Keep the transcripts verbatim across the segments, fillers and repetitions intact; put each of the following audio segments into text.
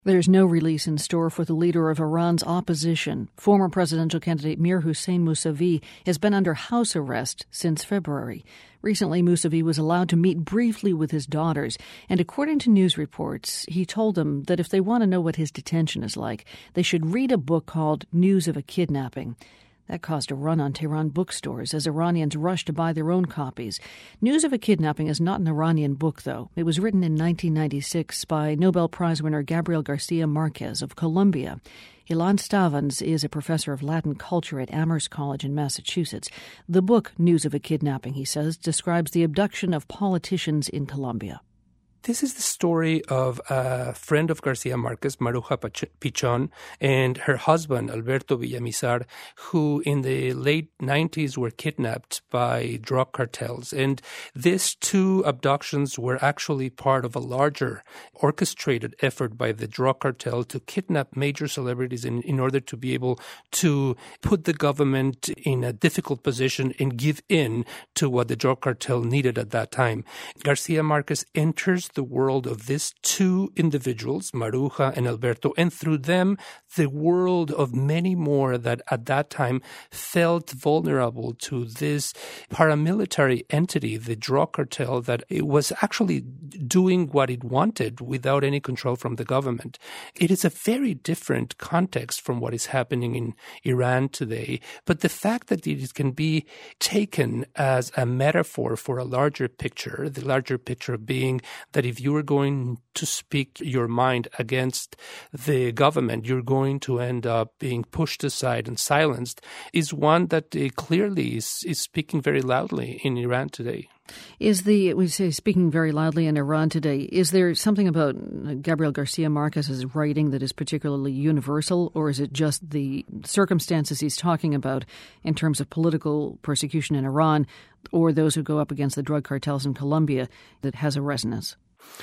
There's no release in store for the leader of Iran's opposition. Former presidential candidate Mir Hossein Mousavi has been under house arrest since February. Recently, Mousavi was allowed to meet briefly with his daughters, and according to news reports, he told them that if they want to know what his detention is like, they should read a book called News of a Kidnapping. That caused a run on Tehran bookstores as Iranians rushed to buy their own copies. News of a Kidnapping is not an Iranian book, though. It was written in nineteen ninety-six by Nobel Prize winner Gabriel Garcia Marquez of Colombia. Ilan Stavans is a professor of Latin culture at Amherst College in Massachusetts. The book, News of a Kidnapping, he says, describes the abduction of politicians in Colombia. This is the story of a friend of Garcia Marquez, Maruja Pichon, and her husband, Alberto Villamizar, who in the late nineties were kidnapped by drug cartels. And these two abductions were actually part of a larger orchestrated effort by the drug cartel to kidnap major celebrities in, in order to be able to put the government in a difficult position and give in to what the drug cartel needed at that time. Garcia Marquez enters the world of these two individuals, Maruja and Alberto, and through them, the world of many more that at that time felt vulnerable to this paramilitary entity, the drug cartel, that it was actually doing what it wanted without any control from the government. It is a very different context from what is happening in Iran today, but the fact that it can be taken as a metaphor for a larger picture, the larger picture being that if you are going to speak your mind against the government, you're going to end up being pushed aside and silenced, is one that uh, clearly is, is speaking very loudly in Iran today. Is the, we say speaking very loudly in Iran today, is there something about Gabriel Garcia Marquez's writing that is particularly universal, or is it just the circumstances he's talking about in terms of political persecution in Iran or those who go up against the drug cartels in Colombia that has a resonance?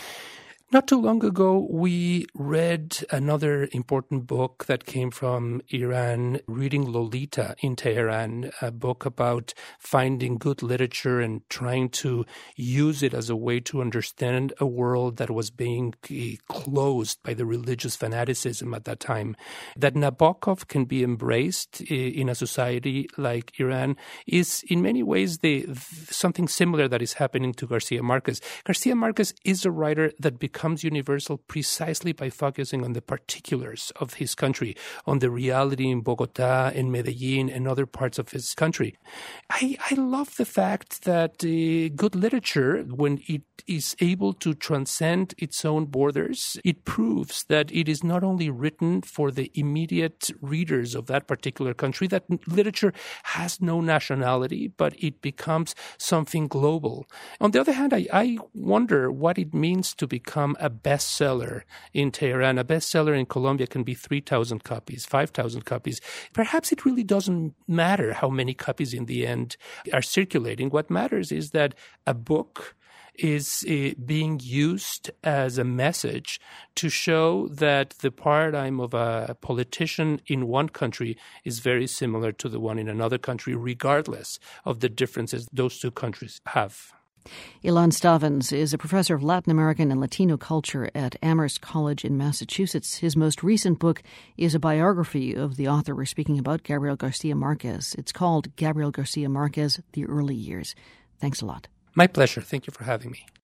Not too long ago, we read another important book that came from Iran, Reading Lolita in Tehran, a book about finding good literature and trying to use it as a way to understand a world that was being closed by the religious fanaticism at that time. That Nabokov can be embraced in a society like Iran is in many ways the something similar that is happening to Garcia Marquez. Garcia Marquez is a writer that becomes becomes universal precisely by focusing on the particulars of his country, on the reality in Bogota, in Medellin, and other parts of his country. I, I love the fact that uh, good literature, when it is able to transcend its own borders, it proves that it is not only written for the immediate readers of that particular country, that literature has no nationality, but it becomes something global. On the other hand, I, I wonder what it means to become a bestseller in Tehran. A bestseller in Colombia can be three thousand copies, five thousand copies. Perhaps it really doesn't matter how many copies in the end are circulating. What matters is that a book is uh, being used as a message to show that the paradigm of a politician in one country is very similar to the one in another country, regardless of the differences those two countries have. Ilan Stavans is a professor of Latin American and Latino culture at Amherst College in Massachusetts. His most recent book is a biography of the author we're speaking about, Gabriel Garcia Marquez. It's called Gabriel Garcia Marquez, The Early Years. Thanks a lot. My pleasure. Thank you for having me.